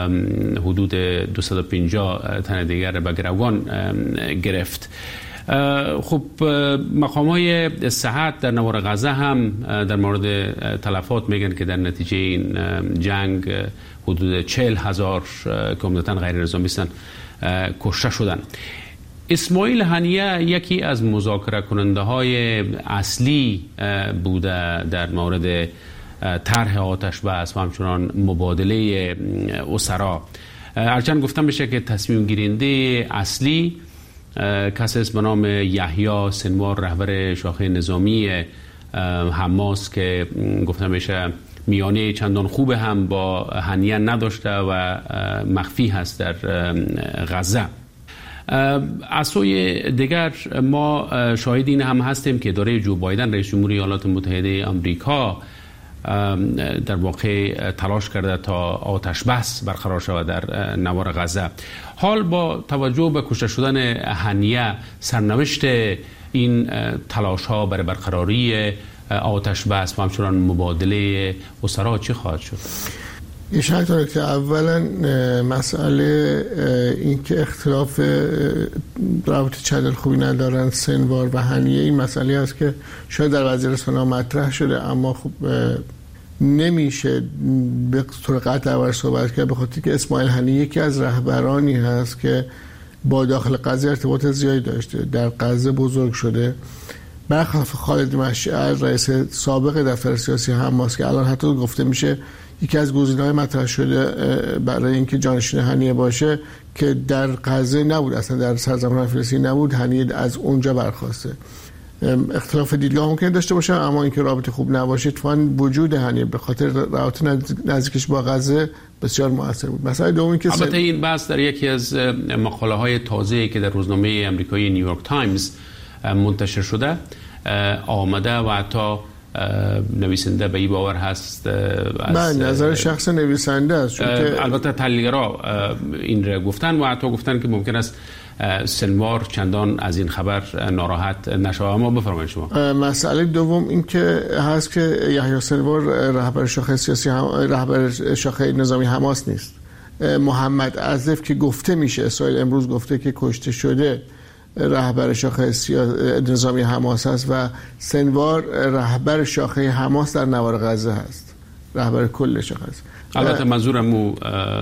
حدود 250 تن دیگر به گروگان گرفت. خب مقام‌های صحت در نوار غزه هم در مورد تلفات میگن که در نتیجه این جنگ حدود 40,000 که عمدتاً غیر نظامی هستند کشته شدن. اسماعیل هنیه یکی از مذاکره کننده های اصلی بوده در مورد طرح آتش بس و همچنان مبادله اسرا. هرچند گفتن بشه که تصمیم گیرنده اصلی کسی است به نام یحیی سنوار، رهبر شاخه نظامی حماس، که گفتن بشه میانه چندان خوب هم با هنیه نداشته و مخفی هست در غزه. از سوی دیگر ما شاهد این هم هستیم که اداره جو بایدن رئیس جمهوری ایالات متحده آمریکا در واقع تلاش کرده تا آتش بس برقرار شود در نوار غزه. حال با توجه به کشته شدن هنیه، سرنوشت این تلاش ها برای برقراری آتش بس و همچنان مبادله اسرا چی خواهد شد؟ این شرط داره که اولا مسئله این که اختلاف رابطه چندان خوبی ندارن سنوار و هنیه، این مسئله است که شاید در وزیرستان مطرح شده، اما خب نمیشه به طور قطع دربارش صحبت کرد، به خاطر که اسماعیل هنیه یکی از رهبرانی هست که با داخل غزه ارتباط زیادی داشته، در غزه بزرگ شده. برخلاف خالد مشعل، رئیس سابق دفتر سیاسی حماس، که الان حتی گفته میشه یکی از گزینه‌های مطرح شده برای اینکه جانشین هنیه باشه، که در غزه نبود، اصلا در سرزمین فلسطین نبود، هنیه از اونجا برخواسته. اختلاف دیدگاه ممکن داشته باشه، اما اینکه رابطه خوب نباشه، اتفاقاً وجود هنیه به خاطر رابطه نزدیکش با غزه بسیار مؤثر بود. مثلا دومی که البته این بحث در یکی از مقاله‌های تازه‌ای که در روزنامه آمریکایی نیویورک تایمز منتشر شده آمده و حتی نویسنده به این باور هست از نظر شخص نویسنده است، چون که البته تحلیلگرا این را گفتن و حتی گفتن که ممکن است سنوار چندان از این خبر ناراحت نشه. اما بفرمایید شما. مسئله دوم این که هست که یحیی سنوار رهبر شاخه سیاسی رهبر شاخه نظامی حماس نیست. محمد عزف که گفته میشه، اسرائیل امروز گفته که کشته شده، رهبر شاخه نظامی حماس هست و سنوار رهبر شاخه حماس در نوار غزه هست، رهبر کل شاخه است. البته منظورم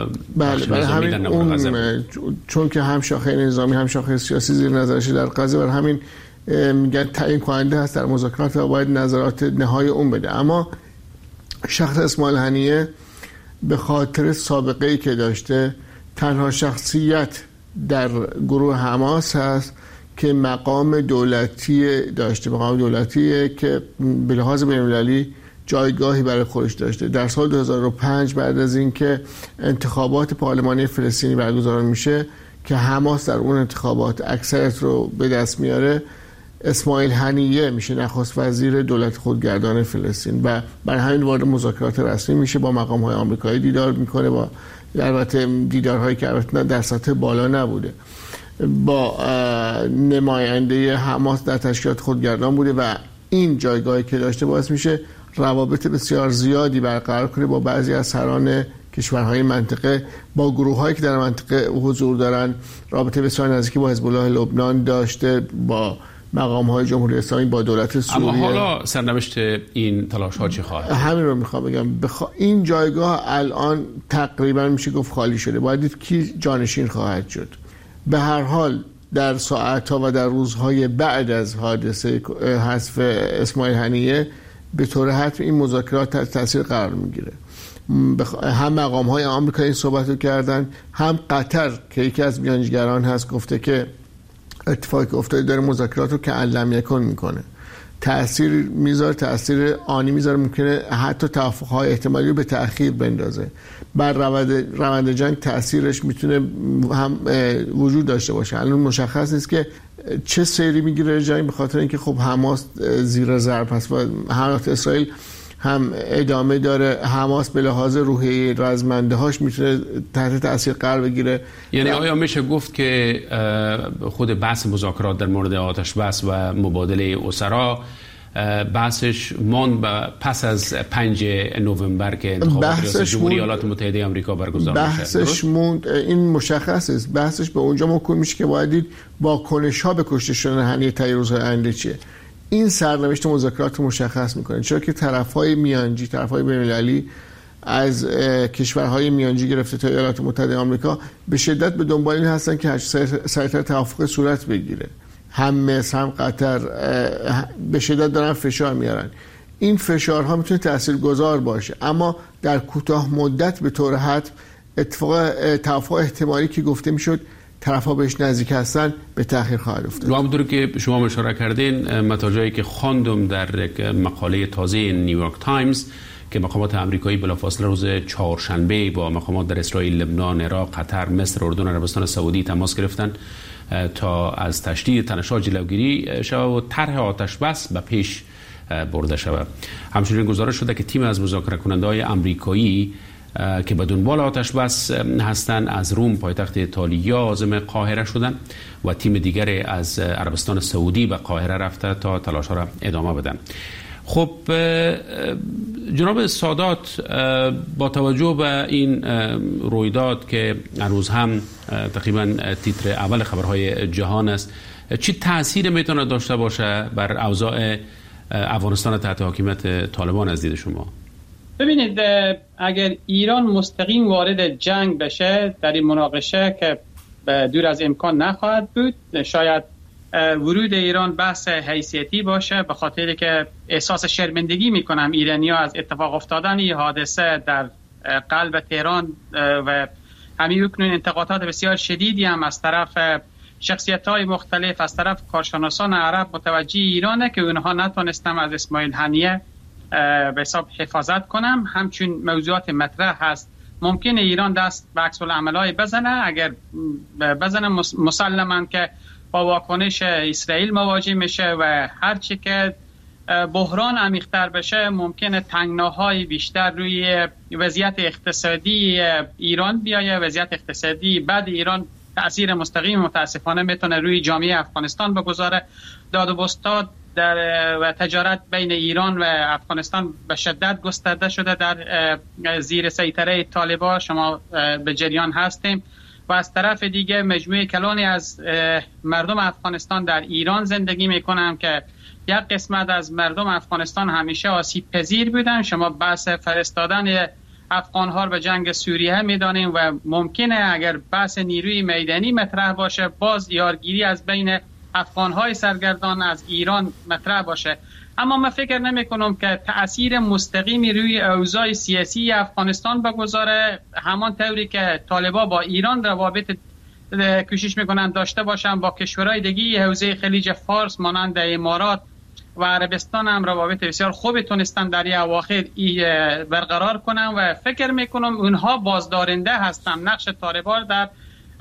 بله همین اون، چون که هم شاخه نظامی هم شاخه سیاسی زیر نظرش در غزه، برای همین میگن تعیین کننده هست در مذاکرات و باید نظرات نهایی اون بده. اما شخص اسماعیل هنیه به خاطر سابقه‌ای که داشته، تنها شخصیت در گروه حماس هست که مقام دولتی داشته، مقام دولتی که به لحاظ بین‌المللی جایگاهی برای خودش داشته. در سال 2005 بعد از اینکه انتخابات پارلمانی فلسطینی برگزار میشه که حماس در اون انتخابات اکثریت رو به دست میاره، اسماعیل هنیه میشه نخست وزیر دولت خودگردان فلسطین و برای همین وارد مذاکرات رسمی میشه، با مقام‌های آمریکایی دیدار میکنه، با البته دیدارهایی که البته در سطح بالا نبوده، با نماینده حماس در تشکیلات خودگردان بوده و این جایگاهی که داشته باعث میشه روابط بسیار زیادی برقرار کنه با بعضی از سران کشورهای منطقه، با گروه‌هایی که در منطقه حضور دارن. رابطه بسیار نزدیکی با حزب الله لبنان داشته، با مقام‌های جمهوری اسلامی، با دولت سوریه. اما حالا سرنوشت این تلاش‌ها چه خواهد؟ همین رو میخوام بگم. این جایگاه الان تقریبا میشه گفت خالی شده. باید دید کی جانشین خواهد شد. به هر حال در ساعت‌ها و در روزهای بعد از حادثه حذف اسماعیل هنیه به طور حتمی این مذاکرات تحت تاثیر قرار میگیره. هم مقام‌های آمریکایی این صحبت رو کردن، هم قطر که یکی از میانجیگران هست گفته که اتفاقی که افتاده داره مذاکرات رو که علم یکن میکنه، تأثیر میذاره، تأثیر آنی میذاره، ممکنه حتی توافق‌های احتمالی رو به تأخیر بندازه. بر روند جنگ تأثیرش میتونه هم وجود داشته باشه. الان مشخص نیست که چه سیری میگیره جنگ، به خاطر اینکه خب حماس زیر ضرب هست و حملات اسرائیل هم ادامه داره. حماس به لحاظ روحی رزمنده هاش میتونه تحت تاثیر قرار بگیره. یعنی آیا میشه گفت که خود بحث مذاکرات در مورد آتش بس و مبادله اسرا بحثش ماند پس از 5 نوامبر که انتخابات ریاست جمهوری ایالات متحده آمریکا برگزار میشه. بحثش موند، این مشخص است. بحثش به اونجا موکول میشه که باید دید واکنش‌ها به کشته شدن هنیه طی روزهای آینده چیه. این سرنوشت مذاکرات مشخص میکنه، چرا که طرف‌های میانجی، طرف‌های بین‌المللی از کشورهای میانجی گرفته تا ایالات متحده آمریکا به شدت به دنبال این هستن که سریعتر توافق صورت بگیره. هم مصر هم قطر به شدت دارن فشار میارن. این فشارها میتونه تاثیرگذار باشه، اما در کوتاه مدت به طور حتم توافق احتمالی که گفته میشد طرفا بهش نزدیک هستن به تأخیر خواهد افتاد. همونطور که شما اشاره کردین، متاجایی که خواندم در مقاله تازه نیویورک تایمز که مقامات آمریکایی بلافاصله روز چهارشنبه با مقامات در اسرائیل، لبنان، عراق، قطر، مصر، اردن، عربستان سعودی تماس گرفتن تا از تشدید تنش‌ها جلوگیری شود و طرح آتش بس به پیش برده شود. همچنین گزارش شده که تیم از مذاکره کننده‌های آمریکایی که به دنبال آتش بس هستند از روم پایتخت ایتالیا عازم قاهره شدند و تیم دیگری از عربستان سعودی به قاهره رفته تا تلاش‌ها را ادامه بدن. خب جناب سادات، با توجه به این رویداد که هنوز هم تقریبا تیتر اول خبرهای جهان است، چی تأثیر میتونه داشته باشه بر اوضاع افغانستان تحت حاکمیت طالبان از دید شما؟ ببینید، اگر ایران مستقیم وارد جنگ بشه در این مناقشه که دور از امکان نخواهد بود، شاید ورود ایران بحث حیثیتی باشه، به خاطری که احساس شرمندگی میکنم ایرانی‌ها از اتفاق افتادن این حادثه در قلب تهران و همین اکنون انتقادات بسیار شدیدی هم از طرف شخصیت‌های مختلف، از طرف کارشناسان عرب متوجه ایرانه که اونها نتونستن از اسماعیل هنیه به حساب حفاظت کنم. همچون موضوعات مطرح هست، ممکنه ایران دست به عکس العمل‌های بزنه. اگر بزنه مسلماً که با واکنش اسرائیل مواجه میشه و هرچی که بحران عمیق‌تر بشه ممکنه تنگناهای بیشتر روی وضعیت اقتصادی ایران بیایه. وضعیت اقتصادی بعد ایران تأثیر مستقیم متاسفانه میتونه روی جامعه افغانستان بگذاره. داد و بستاد و تجارت بین ایران و افغانستان به شدت گسترده شده در زیر سیطره طالبان، شما به جریان هستیم. و از طرف دیگه مجموعه کلانی از مردم افغانستان در ایران زندگی میکنن که یک قسمت از مردم افغانستان همیشه آسیب پذیر بودن. شما بحث فرستادن افغان‌ها به جنگ سوریه میدانیم و ممکنه اگر بحث نیروی میدانی مطرح باشه باز یارگیری از بین افغان‌های سرگردان از ایران مطرح باشه. اما من فکر نمی کنم که تأثیر مستقیمی روی اوضاع سیاسی افغانستان بگذاره، همان طوری که طالبان با ایران روابط کوشش میکنن داشته باشن، با کشورهای دیگه حوزه خلیج فارس مانند امارات و عربستان هم روابط بسیار خوبی تونستن در این اواخر برقرار کنن و فکر میکنم اونها بازدارنده هستن نقش طالبان در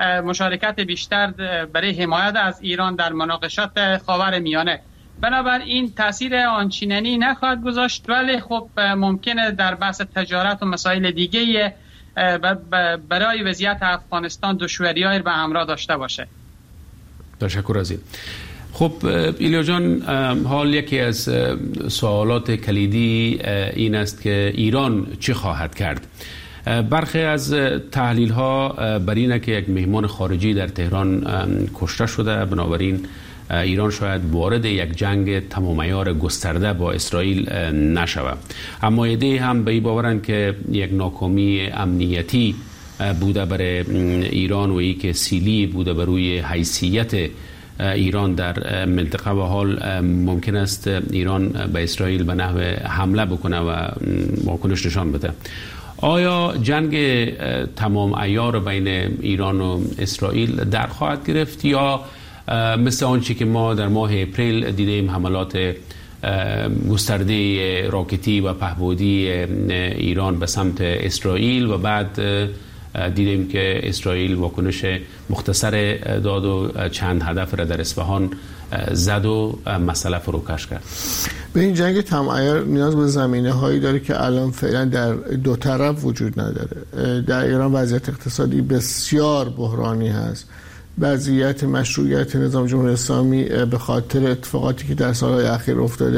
مشارکت بیشتر برای حمایت از ایران در مناقشات خاورمیانه. بنابراین تاثیر آنچنانی نخواهد گذاشت، ولی خب ممکنه در بحث تجارت و مسائل دیگه برای وضعیت افغانستان دشواری‌های به همراه داشته باشه. تشکر از این. خب ایلیا جان، حال یکی از سوالات کلیدی این است که ایران چه خواهد کرد؟ برخی از تحلیل ها بر اینه که یک مهمان خارجی در تهران کشته شده، بنابراین ایران شاید وارد یک جنگ تمام عیار گسترده با اسرائیل نشود. اما ایده هم به این باورن که یک ناکامی امنیتی بوده برای ایران و ای که سیلی بوده بر روی حیثیت ایران در منطقه و حال ممکن است ایران به اسرائیل به نحو حمله بکنه و واکنش نشان بده. آیا جنگ تمام عیار بین ایران و اسرائیل در خواهد گرفت یا مثل آنچه که ما در ماه اپریل دیدیم حملات گسترده راکتی و پهپادی ایران به سمت اسرائیل و بعد دیدیم که اسرائیل واکنش مختصر داد و چند هدف را در اصفهان زد و مسئله فروکش کرد؟ به این جنگ تمام عیار نیاز به زمینه هایی داره که الان فعلا در دو طرف وجود نداره. در ایران وضعیت اقتصادی بسیار بحرانی هست. وضعیت مشروعیت نظام جمهوری اسلامی به خاطر اتفاقاتی که در سالهای اخیر افتاده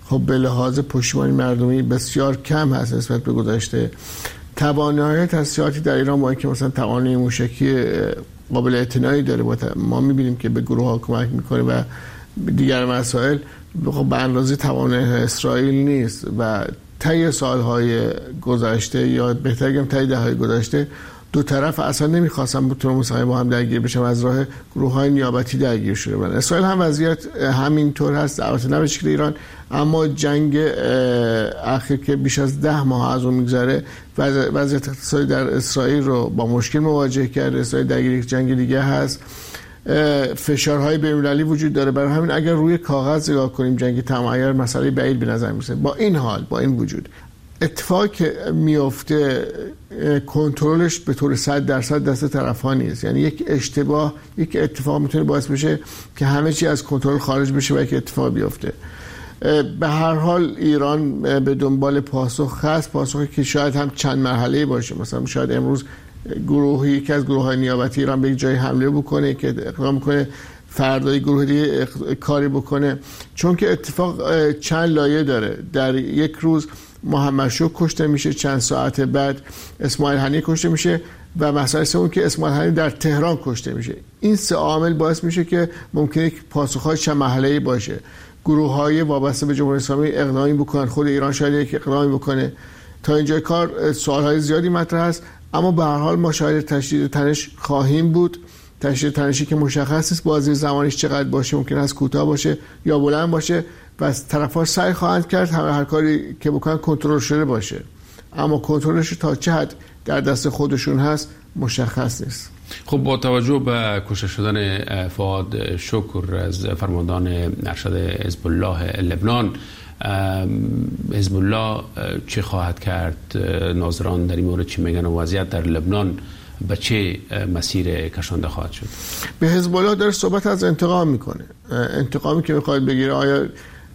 خب به لحاظ پشتیبانی مردمی بسیار کم هست نسبت به گذشته. توانایی تسلیحاتی در ایران با اینکه مثلا توانایی موشکی قابل اعتنایی داره، ما می‌بینیم که به گروه‌ها کمک می‌کنه و دیگر مسائل، خب به اندازه توانایی اسرائیل نیست و طی سال‌های گذشته یا بهتر بگم طی دهه‌های گذشته دو طرف اصلا نمی‌خواستن بتونن مستقیما با هم درگیر بشن، از راه گروه‌های نیابتی درگیر شده بودن. اسرائیل هم وضعیت همینطور هست، البته نه به شکل ایران، اما جنگ اخیر که بیش از 10 ماه از اون میگذره وضعیت اقتصادی در اسرائیل رو با مشکل مواجه کرده. اسرائیل درگیر یک جنگ دیگه هست، فشارهای بین‌المللی وجود داره. برای همین اگر روی کاغذ نگاه کنیم جنگ تمام عیار مسئله بعید به نظر میرسه. با این حال، با این وجود، اتفاقی که میفته کنترلش به طور 100% دست طرف‌ها نیست. یعنی یک اشتباه، یک اتفاق میتونه باعث بشه که همه چی از کنترل خارج بشه و یک اتفاق بیفته. به هر حال ایران به دنبال پاسخ هست، پاسخی که شاید هم چند مرحله‌ای باشه. مثلا شاید امروز یکی از گروه‌های نیابتی ایران به یک جای حمله بکنه که اقدام کنه، فردا گروه دیگه کاری بکنه، چون که اتفاق چند لایه داره. در یک روز محمد شکر کشته میشه، چند ساعت بعد اسماعیل هنیه کشته میشه و مسئله سوم که اسماعیل هنیه در تهران کشته میشه. این سه عامل باعث میشه که ممکنه پاسخ‌های چند مرحله‌ای باشه. گروه‌های وابسته به جمهوری اسلامی اقدامی بکنن، خود ایران شاید یک اقدامی بکنه. تا اینجای کار سوال‌های زیادی مطرح است، اما به هر حال ما شاید تشدید تنش خواهیم بود. تشدید تنشی که مشخص است بازی زمانش چقدر باشه، ممکن است کوتاه باشه یا بلند باشه و طرف‌ها سعی خواهند کرد هر کاری که بکنن کنترل شده باشه، اما کنترلش تا چه حد در دست خودشون هست مشخص نیست. خب با توجه به کشته شدن فؤاد شکر از فرماندار ارشد حزب الله لبنان، حزب الله چه خواهد کرد؟ ناظران در این مورد چی میگن و وضعیت در لبنان به چه مسیر کشانده خواهد شد؟ به حزب الله داره صحبت از انتقام میکنه. انتقامی که میخواد بگیره آیا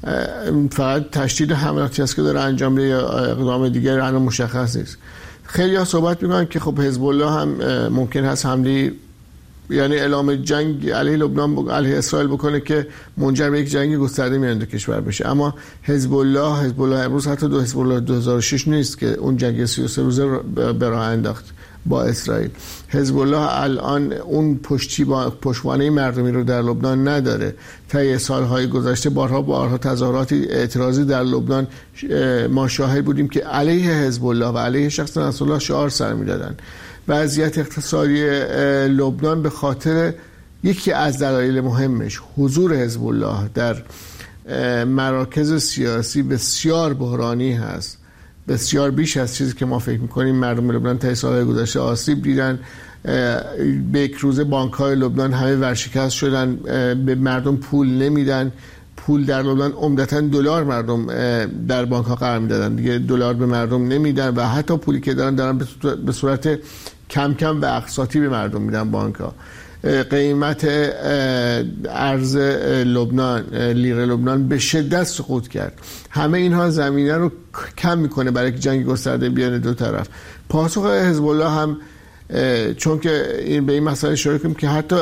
فقط تشدید حملاتی است که داره انجام میده یا اقدام دیگری الان مشخص نیست. خیلی ها صحبت میکنن که خب حزب الله هم ممکن هست حمله، یعنی اعلام جنگ علیه لبنان علیه اسرائیل بکنه که منجر به یک جنگ گسترده میان دو کشور بشه. اما حزب الله امروز حتی حزب الله 2006 نیست که اون جنگ 33 روزه به راه انداخت با اسرائیل. حزب الله الان اون پشتوانه مردمی رو در لبنان نداره. طی سالهای گذشته بارها تظاهرات اعتراضی در لبنان ما شاهد بودیم که علیه حزب الله و علیه شخص نصرالله شعار سر میدادن. وضعیت اقتصادی لبنان به خاطر یکی از دلایل مهمش حضور حزب الله در مراکز سیاسی بسیار بحرانی هست، بسیار بیش از چیزی که ما فکر میکنیم. مردم لبنان طی سالهای گذشته آسیب دیدن. به یک روزه بانک‌های لبنان همه ورشکست شدن، به مردم پول نمیدن. پول در لبنان عمدتاً دلار مردم در بانک‌ها قرار میدادن، دیگه دلار به مردم نمیدن و حتی پولی که دارن به صورت کم کم و اقساطی به مردم میدن بانک‌ها. قیمت ارز لبنان، لیره لبنان به شدت سقوط کرد. همه اینها زمینه رو کم میکنه برای جنگ گسترده بین دو طرف. پاسخ حزب الله هم چون که به این مسئله اشاره کنیم که حتی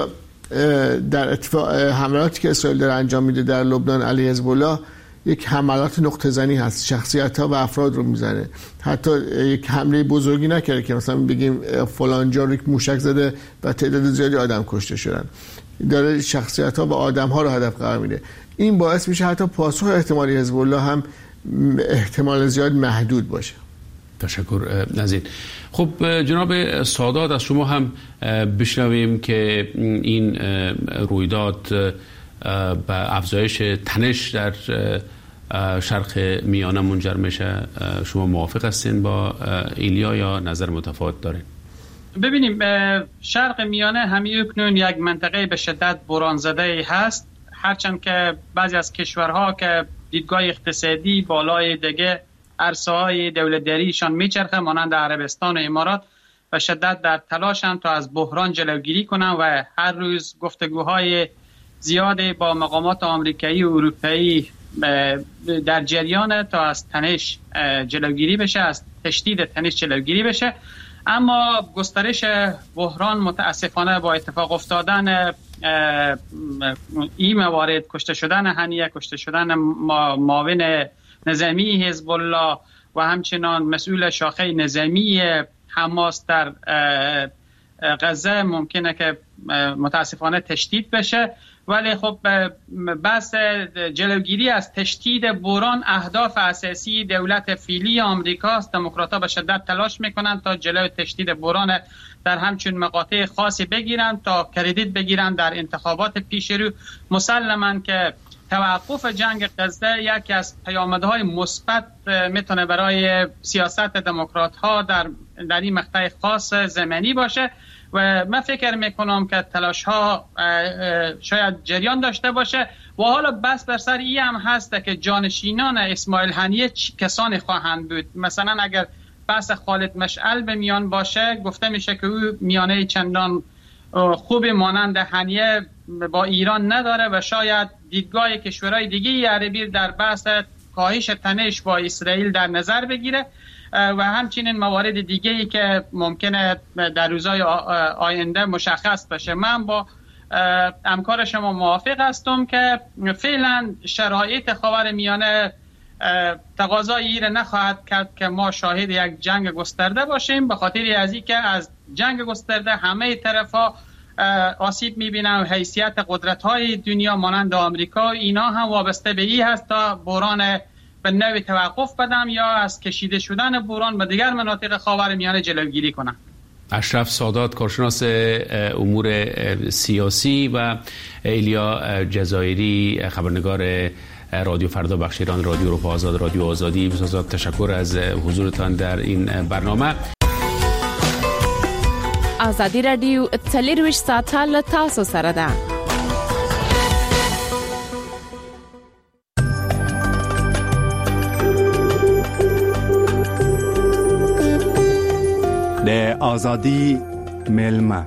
در حملاتی که اسرائیل داره انجام میده در لبنان علیه حزب الله یک حملات نقطه زنی هست، شخصیت ها و افراد رو میزنه. حتی یک حمله بزرگی نکرده که مثلا بگیم فلان جا رو موشک زده و تعداد زیادی آدم کشته شدن. داره شخصیت ها و آدم ها رو هدف قرار میده. این باعث میشه حتی پاسخ احتمالی حزب الله هم احتمال زیاد محدود باشه. تشکر از این. خب جناب سادات، از شما هم بشنویم که این رویداد به افزایش تنش در شرق میانه منجر میشه. شما موافق هستین با ایلیا یا نظر متفاوت دارین؟ ببینیم، شرق میانه همیکنون یک منطقه به شدت بحران زده هست، هرچند که بعضی از کشورها که دیدگاه اقتصادی بالای دیگه عرصه‌های دولت‌داریشان میچرخه، مانند عربستان و امارات، و شدت در تلاشن تا از بحران جلوگیری کنن و هر روز گفتگوهای زیاده با مقامات آمریکایی و اروپایی در جریان تا از تنش جلوگیری بشه، از تشدید تنش جلوگیری بشه. اما گسترش بحران متاسفانه با اتفاق افتادن این موارد، کشته شدن هنیه، کشته شدن معاون نظامی حزب الله و همچنان مسئول شاخه نظامی حماس در غزه ممکنه که متاسفانه تشدید بشه. ولی خب بحث جلوگیری از تشدید بحران اهداف اساسی دولت فعلی آمریکا است. دموکرات‌ها به شدت تلاش میکنند تا جلوی تشدید بحران در همچون مقاطع خاصی بگیرند تا کردیت بگیرند در انتخابات پیش رو. مسلماً که توقف جنگ غزه یکی از پیامدهای مثبت میتونه برای سیاست دموکرات‌ها در این مقطع خاص زمانی باشه و من فکر میکنم که تلاش ها شاید جریان داشته باشه. و حالا بس بر سر این هم هست که جانشینان اسماعیل هنیه کسانی خواهند بود. مثلا اگر بحث خالد مشعل به میان باشه، گفته میشه که او میانه چندان خوب مانند هنیه با ایران نداره و شاید دیدگاه کشورهای دیگه عربی در بحث کاهش تنش با اسرائیل در نظر بگیره و همچنین موارد دیگه ای که ممکنه در روزهای آینده مشخص بشه. من با همکار شما موافق هستم که فعلا شرایط خاورمیانه تقاضای این نخواهد کرد که ما شاهد یک جنگ گسترده باشیم، به خاطر از اینکه از جنگ گسترده همه طرفا آسیب میبینن و حیثیت قدرت‌های دنیا مانند آمریکا اینا هم وابسته به این هست تا بحران به نوعی توقف بدم یا از کشیده شدن بحران به دیگر مناطق خاورمیانه جلوگیری کنم. اشرف سادات، کارشناس امور سیاسی، و ایلیا جزایری، خبرنگار رادیو فردا، بخش ایران، رادیو اروپا آزاد، رادیو آزادی. بسیار تشکر از حضورتان در این برنامه. آزادی رادیو 24 ساعته له تاسو سره ده. د آزادی ملمه.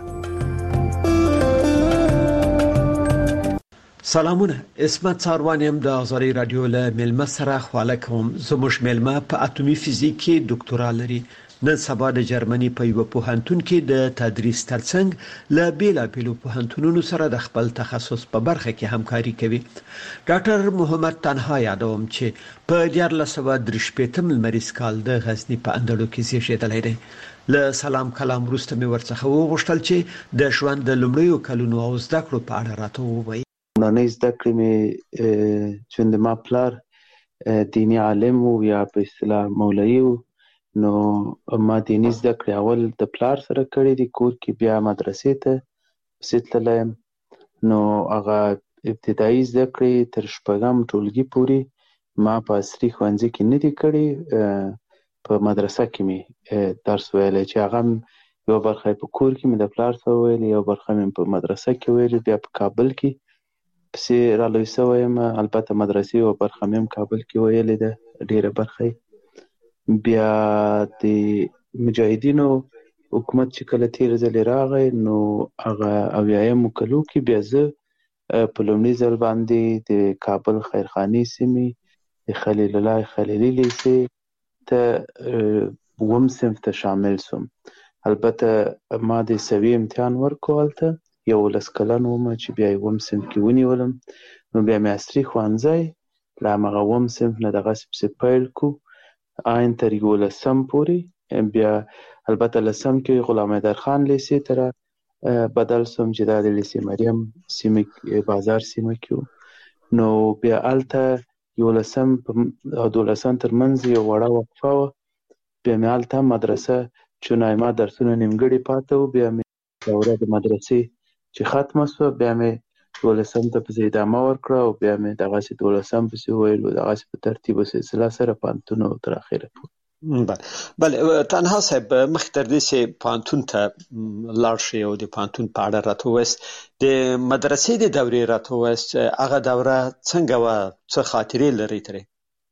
سلامونه، اسمت ساروانیم د آزادی رادیو له ملمه سره خواله کوم. زموږ ملمه په اتومي فزیک کې ډاکټورا لري. نن سبا د جرمني په یو پوهنتون کې د تدریس ترڅنګ له بیلابیلو پوهنتونونو سره د خپل تخصص په برخه کې همکاري کوي. ډاکټر محمد تنها یادوم چې په 1983 لمریز کال د غزنی په اندړو کې زیږیدلی دی. له سلام کلام وروسته مې ورڅخه وغوښتل چې د ژوند د لومړیو کلونو او زده کړو په اړه راته ووایي. نانۍ زده کړې مې چې د ما پلار دیني عالم و یا په اصطلاح مولوي و، نو ما دیني زده کړې اول د پلار سره کړې دي کور کې، بیا مدرسې ته پسې تللی یم. نو هغه ابتدایي زده کړې تر 6م ټولګي پورې ما په عصري ښوونځي کې نه دي کړې، په مدرسه کې مې درس ویلی چې هغه یو برخه په کور کې مې د پلار سره ویلې، یو برخه مې په مدرسه کې ویلې، بیا په کابل کې پسې رالوی سوی یم. البته مدرسې یو برخه مې هم کابل کې ویلې ده، ډېره برخه یې. بیا د مجاهدینو حکومت چې کله تېر ځلې راغی نو هغه 80مو کلو کې بیا زه په لومړي ځل باندې د کابل خیرخانې سیمې د خلیل الله خلیلي لیسې ته 7م صنف ته شامل سوم. البته ما د سوي امتحان ورکو هلته، 11 کلن وم چې بیا 7م صنف کې ونیولم. نو بیا مې عصري ښوونځی له همغه 7م صنف نه دغسې پسې پیل کو آین تر 11م پورې. بیا البته 10م کې غلام حیدرخان لیسې ته بدل سوم چې دا د لیسې مریم سیمه بازار سیمه کې و. نو بیا هلته 11م او 12م ترمنځ یو وړه وقفه وه. بیا مې هلته مدرسه چونای ما درسونه نیمګړي پاته و، بیا مې دوره د مدرسې چې ختمه سوه بیا مې 12م ته پسې ادامه ورکړه او بیا مې دغسې 12م پسې وویل و، دغسې په ترتیب و سلسله سره پوهنتون او تر اخره پورې. بله تنها صاحب، مخکې تر دې چې پوهنتون ته لاړ شئ او د پوهنتون په اړه راته ووایاست، د مدرسې د دورې راته ووایاست، هغه دوره څنګه وه، څه خاطرې لرئ ترې؟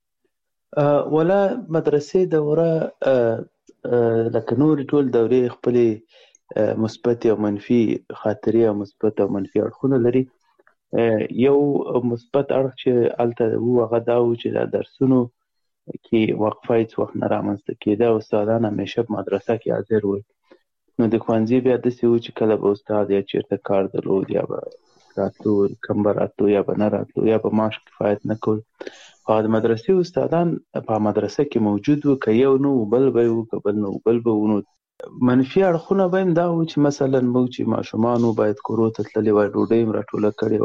ولا مدرسې دوره لکه نورې ټول دورې خپلې مثبت او منفي خاطرې او مثبت او منفي اړخونه لري. یو مثبت اړخ چې هلته و هغه دا و چې دا درسونو کې وقفه هېڅ وخت نه رامنځته کېده. استادان همیشه په مدرسه کې حاضر ول. نو د ښوونځي بیا داسې و چې کله به استاد یا چېرته کار درلود یا به راتلو کم به راتلو یا به نه راتلو یا به معاش کفایت نه کول. او د مدرسې استادان په مدرسه کې موجود وو، که یو نه و بل به وو، که بل نه و بل به وو. نو منفي اړخونه به هم دا و چې مثلا موږ چې ماشومان وو باید کورو ته تللي وای، ډوډۍ هم راټوله کړې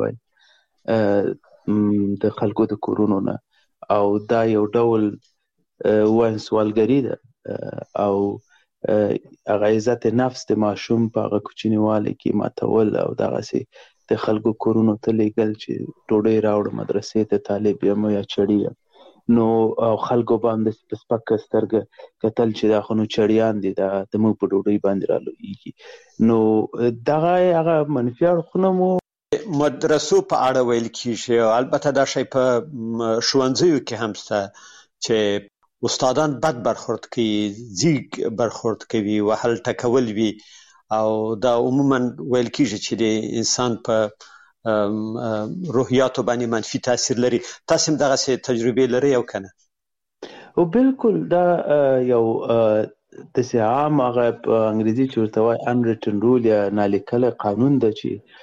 وای د خلکو د کورونو نه، او دا یو ډول ووایم سوالګري ده او هغه عزت نفس د ماشوم په هغه کوچنیوالي کې ماتول او دغسې د خلکو کورونو ته لیږل چې ډوډۍ راوړه مدرسې ته، طالب یم یا چړي یم. نو خلکو به هم داسې په سپکه سترګه کتل چې دا خو نو چړیان دي، دا زموږ په ډوډۍ باندې رالویږي. نو دغه هغه منفي اړخونه مو مدرسو په اړه ویل کیږي، او البته دا شی په ښوونځیو کې هم شته چې استادان بد برخورد کوي، زیږ برخورد کوي، وهل ټکول وي، او دا عموما ویل کیږي چې د انسان په روحیاتو باندې منفي تاثیر لري. تاسو هم دغسې تجربې لرئ او که نه؟ او بالکل دا یو داسې عام هغه په انګریزي چې ورته وایي unwritten rule یا نالیکلی قانون ده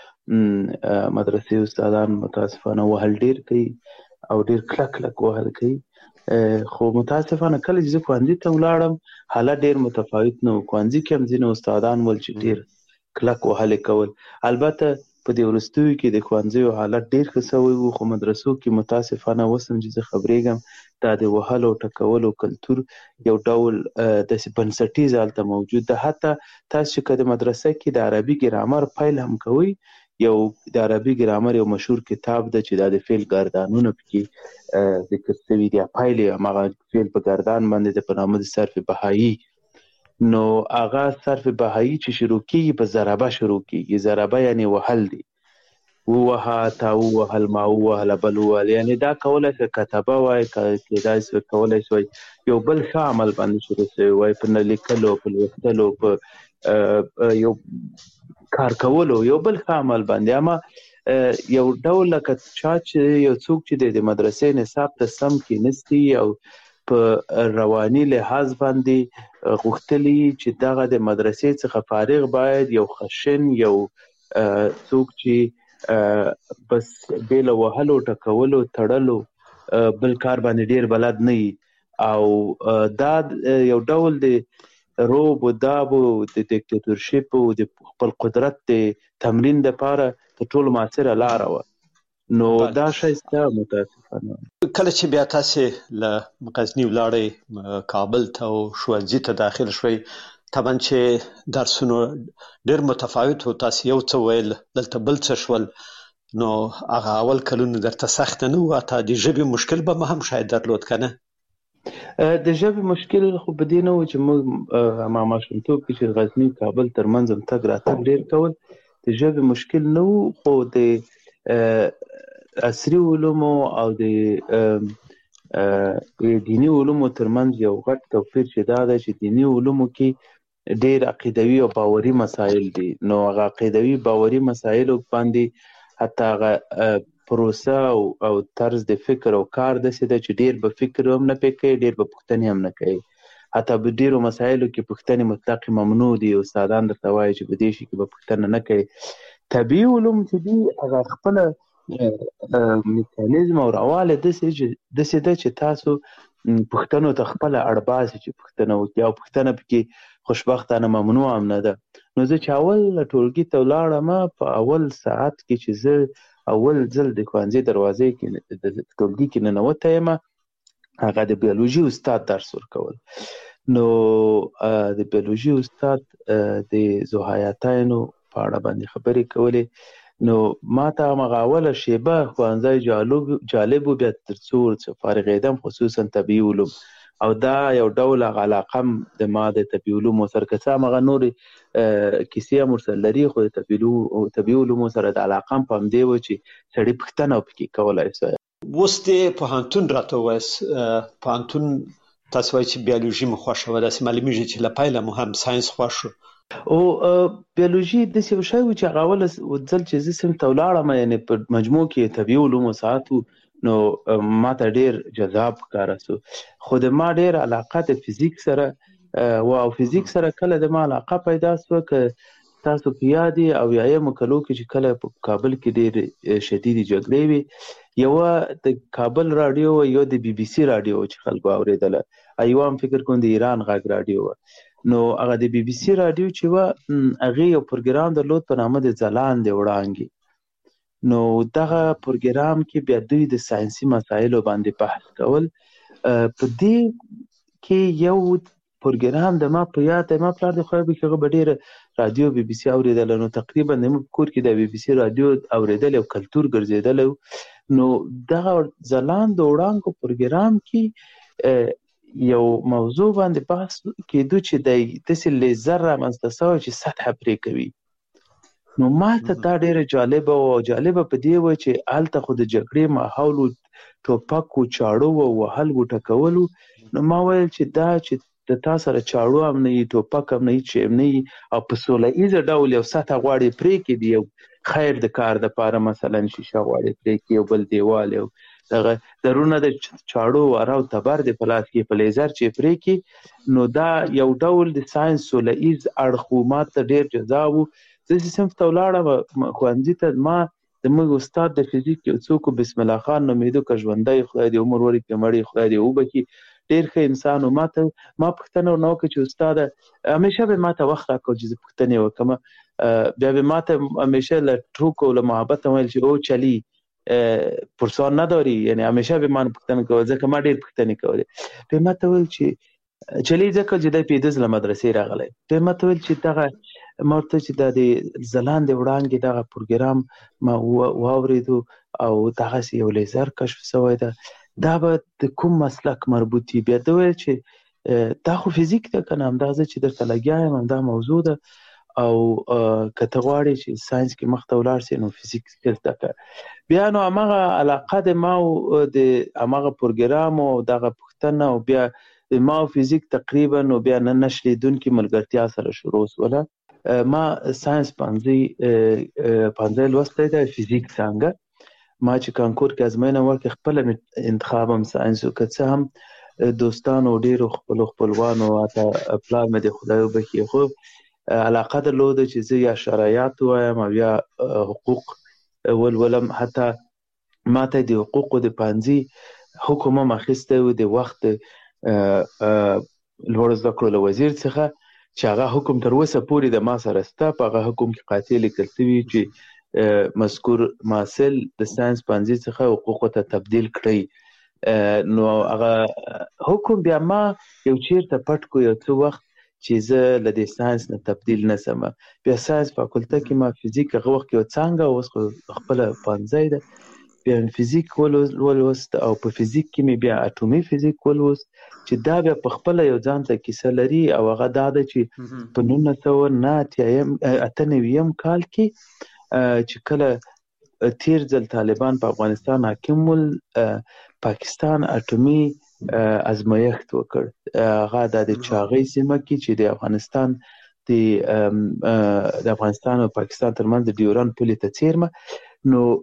چې مدرسې استادان متاسفانه وهل ډېر کوي او ډېر کلک کلک وهل کوي. خو متاسفانه کله چې زه ښوونځي ته ولاړم حالت ډېر متفاوت نه و. ښوونځي کې هم ځینې استادان ول چې ډېر کلک وهلې کول. البته په دې وروستیو کې د ښوونځیو حالت ډېر ښه سوی و، خو مدرسو کې متاسفانه اوس هم چې زه خبرېږم دا د وهلو ټکولو کلتور یو ډول داسې بنسټیز هلته موجود ده. حتی تاسو چې که د مدرسه کې د عربي ګرامر پیل هم کوئ، یو د عربي ګرامر یو مشهور کتاب ده چې دا د فعل ګردانونه پکې ذکر شوي دي، پیل یې هماغه فعل په ګردان باندې ده په نامه د صرف بهایي. نو هغه صرف بهایي چې شروع کېږي په ضربه شروع کېږي. ضربه یعنې وهل دي، ووهه، تا ووهل، ما ووهله، بل ووهل. یعنې دا کولی شوی کتبه وای، کېدای شوی کولی شوی یو بل ښه عمل باندې شروع شوی وای، په نه لیکلو، په لوستلو، په یو کار کولو، یو بل ښه عمل باندې. اما یو ډول لکه چا چې یو څوک چې د مدرسې نصاب ته سم کېنستی او په رواني لحاظ باندې غوښتلي چې دغه د مدرسې څخه فارغ باید یو خشن، یو څوک چې بس بې له وهلو ټکولو تړلو بل کار باندې ډېر بلد نه وي، او دا یو ډول د روب و داب و د دیکتاتورشپ و د خپل قدرت د تمرین دپاره تر ټولو مؤثره لاره وه. نو دا شی سته متاسفانه. کله چې بیا تاسې له غزني ولاړئ کابل ته او ښوونځي ته داخل شوئ، طبعا چې درسونه ډېر متفاوت و، تاسې یو څه ویل دلته بل څه شول، نو هغه اول کلونه درته سخته نه وه؟ حتی د ژبې مشکل به هم شاید درلود که نه؟ د ژبې مشکل خو په دې نه و چې موږ ما ماشومتوب کې چې غزني کابل ترمنځ هم تګ راتګ ډېر کول، د ژبې مشکل نه و. خو د عصري علومو او د دیني علومو ترمنځ یو غټ توپیر چې دا ده چې دیني علومو کې ډېر عقیدوي او باوري مسایل دي. نو هغه عقیدوي باوري مسایلو باندې حتی هغه پروسه او طرز د فکر او کار داسې ده چې ډېر به فکر هم نه پې کوي، ډېر به پوښتنې هم نه کوي. حتی په ډېرو مسایلو کې پوښتنې مطلق ممنوع دي. استادان درته وایي چې په دې شي کې به پوښتنه نه کوي. طبیعي علوم چې دي هغه خپله میکانیزم او رواله داسې ده چې تاسو پوښتنو ته خپله اړ باسي چې پوښتنه وکړي، او پوښتنه پکې خوشبختانه ممنوع هم نه ده. نو زه چې اول ټولګي ته ولاړم، په اول ساعت کې چې زه اول ځل د ښوونځي دروازې کې د ټولګي کې ننوتی یم، هغه د بیولوژي استاد درس ورکول. نو د بیولوژي استاد د ذوحیاتینو په اړه باندې خبرې کولې. نو ما ته همغه اوله شیبه ښوونځی جالب و، بیا تر څو فارغېدم خصوصا طبیعي علوم، او دا یو ډول علاقه د ما د طبیعي علومو سره، که څه همغه نورې کیسې هم ورسره لري، خو د طبیعي علومو سره د علاقه هم په همدې و چې سړي پوښتنه پکې کولی سوی. اوس د پوهنتون راته ووایاست، پوهنتون تاسو وایئ چې بیولوژي مو خوښه وه، داسې معلومېږي چې له پیله مو هم ساینس خوښ و. او بیولوژي داسې یو شی و چې هغه اوله ځل چې زه صنف ته ولاړم، یعنې په مجموع کې طبیعي علومو ساعت و، نو ما ته ډېر جذاب ښکاره سو. خو د ما ډېر علاقه د فزیک سره او فزیک سره کله د ما علاقه پیدا شوه که تاسو په یادي او یایم کلو کې چې کله په کابل کې ډېر شدید جګړې وي یو د کابل رادیو یو د بي بي سي رادیو چې خلکو اوریدله ایو هم فکر کوم د ایران غږ رادیو نو هغه د بي بي سي رادیو چې و هغه یو پروګرام درلود په نامه د ځلاند وړانګې نو دغه پروګرام کې بیا دوی د ساينسي مسایلو باندې بحث کول په دې کې یو پروګرام د ما په یاد ما پلار د خو به کې ډېر رادیو بي بي سي اوریدل نو تقریبا د کور کې د بي بي سي رادیو اوریدل او کلچر ګرځیدل نو دغه ځلاند وړانګو پروګرام کې یو موضوع باندې بحث کېدو چې د تسل لیزر رامنځته شوی چې سطح پرې کوي نو ما ته دا ډېره جالبه په دې و چې هلته خو د جګړې ماحول ټوپک و چاړو و وهل و ټکولو نو ما ویل چې دا چې د تا سره چاړو هم نه وي ټوپک هم نه وي چې هم نه وي او په سوله ایزه ډول یو سطح غواړې پرې کړي د یو خیر د کار دپاره مثلا شیشه غواړې پرې کړي یو بل دیوال یو دغه درونه د چاړو واره او تبر د په لاس کې په لیزر چې پرې کړي نو دا یو ډول د ساینس سوله ایز اړخ و ما ته ډېر جذاب و زه چې صنف ته ولاړم ښوونځي ته ما د موږ استاد د فزیک یو څوک بسم الله خان نومېده که ژوندی خدای دې عمر ورکړي مړی خدای دې وبخي ډېر ښه انسان و ما پوښتنه ورنه وکړه چې استاده همیشه به ما ته وخت راکړو چې زه پوښتنې وکړم بیا به ما ته همیشه له ټوکو له محبت ویل چې او چلی پرسان نداری یعنی همیشه به ما پوښتنه کوله ځکه ما ډېر پوښتنې کولې به ما ته ویل چې چلی ځکه چې دی پیدز له مدرسې راغلی به ما ته ویل چې دغه ما ورته چې دا د ځلاندې وړانګې دغه پروګرام ما واورېدو او دغسې یو لیزر کشف شوی ده دا به د کوم مسلک مربوط وي بیا ده ویل چې دا خو فزیک ده که نه همدغه زه چې درته لګیا یم همدا موضوع ده او که ته غواړې چې ساینس کې مخته ولاړ سې نو فزیک زده کړه بیا نو همغه علاقه د ما د همغه پروګرام او دغه پوښتنه او بیا د ما فزیک تقریبا نو بیا نه نشلیدونکې ملګرتیا سره شروع شوله ما ساینس پنځه لوستی ده فزیک څانګه ما چې کانکور کې ازموینه ورکړې خپله انتخاب هم ساینس و که څه هم دوستانو ډېرو خپلوانو حتی پلار مې د خدای وبخي خو علاقه درلوده چې زه یا شرایط وایم او یا حقوق ولولم حتی ما ته د حقوقو د پانځي حکم هم اخیستی و د وخت لوړ زده کړو له وزیر څخه چې هغه حکم تر اوسه پورې د ما سره شته په هغه حکم کې قاطع لیکل شوي چې مذکور محصل د ساینس پانځي څخه حقوقو ته تبدیل کړئ نو هغه حکم بیا ما یو چیرته پټ کو یو څه وخت چې زه له دې ساینس نه تبدیل نه سم بیا ساینس فاکولته کې ما فزیک هغه وخت یو څانګه اوس خپله پانځی ده بیا فزیک ولوست او په فزیک کې مې بیا اټومي فزیک ولوست چې دا بیا په خپله یو ځان ته کیسه لري او هغه دا ده چې په 1998 کال کې چې کله تیر ځل طالبان په افغانستان حاکم ول پاکستان اټومي ازمایښت وکړ هغه د چاغۍ سیمه کې چې د افغانستان د افغانستان او پاکستان ترمنځ د ډیورند پولې ته څیرمه نو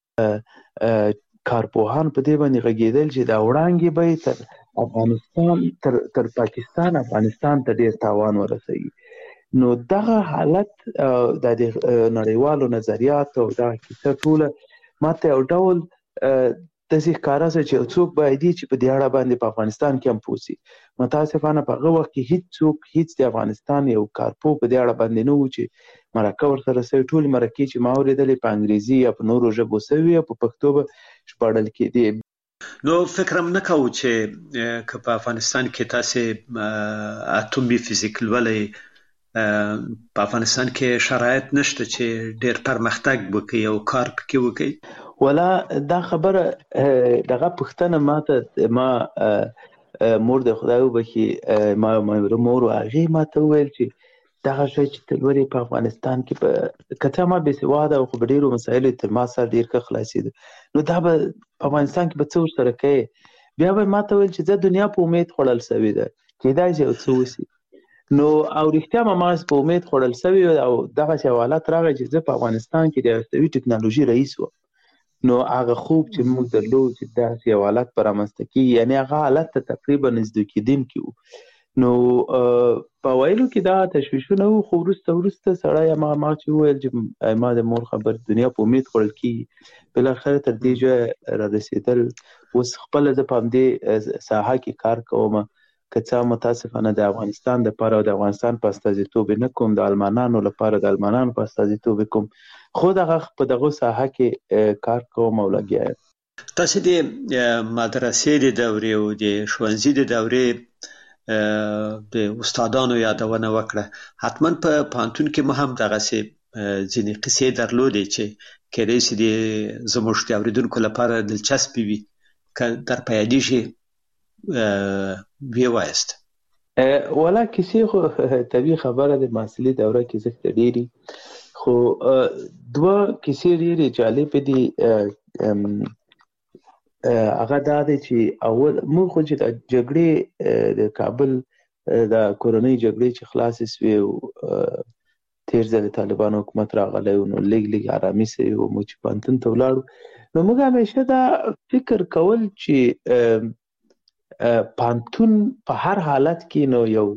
کارپوهان په دې باندې غږېدل چې دا وړانګې به تر افغانستان تر پاکستان افغانستان ته ډېر تاوان ورسوي نو دغه حالت د نړیوالو نظریات او دغه کیسه ټوله ما ته یو ډول داسې ښکاره شوه چې یو څوک باید چې په دې اړه باندې په افغانستان کې هم پوه شي متاسفانه په هغه وخت کې هیڅ د افغانستان یو کارپو په دې اړه باندې نه و چې مرکه ورسره شوې ټولې مرکې چې ما اورېدلې په انګریزي یا په نورو ژبو شوي او په پښتو به ژباړل کېدې نو فکر هم نه کوو چې که په افغانستان کې تاسې اټومي فزیک لولئ په افغانستان کې شرایط نشته چې ډېر پرمختګ وکړي او کار پکې وکړي ولا دا خبره دغه پوښتنه ما مور د خدای وبخي ما مور هغې ما ته وویل چې دغه شی چې ته لولې په افغانستان کې که څه ما بېسواده او خو په ډېرو مسایلو تر ما سره ډېر ښه خلاصېده نو دا به په افغانستان کې به څه ورسره کوې بیا به ما ته ویل چې زه دنیا په امید خوړل شوې ده کېدای شي یو څه وشي نو او رښتیا ما په امید خوړل شوي او دغسې حالت راغی چې زه په افغانستان کې د هستوي ټکنالوژي رئیس وم نو هغه خوب چې موږ درلود چې داسې یو حالت به رامنځته کېږي یعنې هغه حالت ته تقریبا نږدې کېدونکي وو نو په ویلو کې دا تشویشونه وو، خو وروسته سړی ما چې وویل چې ما د مور خبر دنیا په امید خوړل کېږي، بالاخره تر دې ځایه را رسېدل. اوس خپله زه په همدې ساحه کې کار کوم، که څه متاسفانه د افغانستان دپاره او د افغانستان په استازیتوب نه کوم، د المانانو لپاره د المانانو په استازیتوب کوم، خو په دغه ساحه کې کار کوم او لګیا یم. تاسو د مدرسې د دورې او د ښوونځي د دورې د استادانو یادونه وکړه، حتما په پوهنتون کې مو هم دغسې ځینې قصې درلودې چې کېدای شي زموږ د اورېدونکو لپاره دلچسپې وي، که در په یادېږي ویې وایاست. والا کیسې خو طبیعي خبره د محصلي دوره کې زښته ډېرې، خو دوه کیسې ډېرې جالبې دي. هغه دا دی چې اول موږ خو چې د جګړې د کابل د کورنۍ جګړې چې خلاصې سوې او تېر ځل د طالبانو حکومت راغلی و، نو لږ ارامي سوې و، موږ چې پوهنتون ته ولاړو، نو موږ همیشه دا فکر کول چې پوهنتون په هر حالت کې نو یو